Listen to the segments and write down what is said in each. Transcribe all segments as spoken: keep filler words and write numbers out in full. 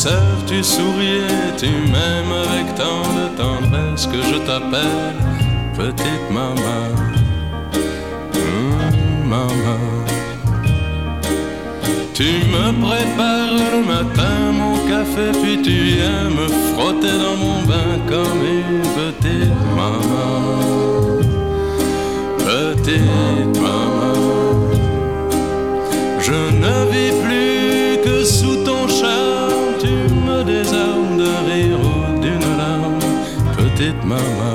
douceur, tu souriais, tu m'aimes avec tant de tendresse que je t'appelle petite maman. Mmh, maman. Tu me prépares le matin mon café, puis tu viens me frotter dans mon bain comme une petite maman. Petite maman. Je ne vis plus que sous ton charme, tu me désarmes d'un rire ou d'une larme. Petite maman,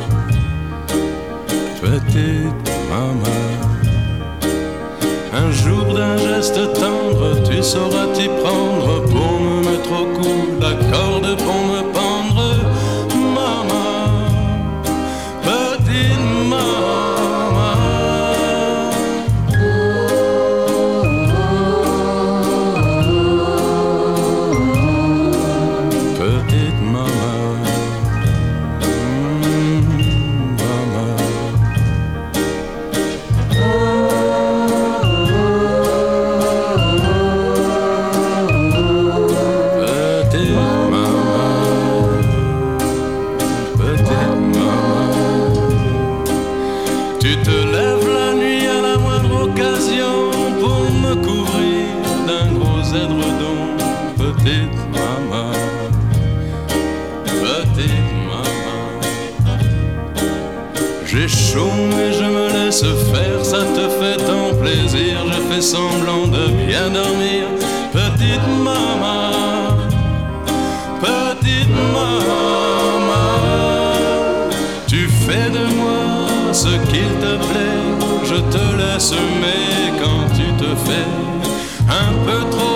petite maman. Un jour d'un geste tendre, tu sauras t'y prendre pour me mettre au cou la corde pour me pendre. Maman, petite maman. J'ai chaud mais je me laisse faire, ça te fait tant plaisir, je fais semblant de bien dormir. Petite maman, petite maman, tu fais de moi ce qu'il te plaît, je te laisse mais quand tu te fais un peu trop